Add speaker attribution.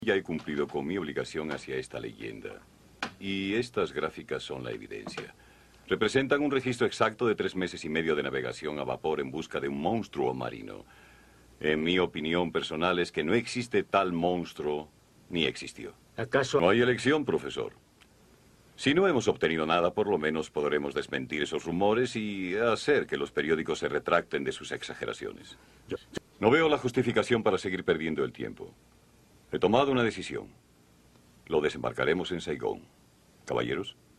Speaker 1: Ya he cumplido con mi obligación hacia esta leyenda. Y estas gráficas son la evidencia. Representan un registro exacto de 3 meses y medio de navegación a vapor en busca de un monstruo marino. En mi opinión personal es que no existe tal monstruo, ni existió.
Speaker 2: ¿Acaso?
Speaker 1: No hay elección, profesor. Si no hemos obtenido nada, por lo menos podremos desmentir esos rumores y hacer que los periódicos se retracten de sus exageraciones. No veo la justificación para seguir perdiendo el tiempo. He tomado una decisión. Lo desembarcaremos en Saigón. Caballeros.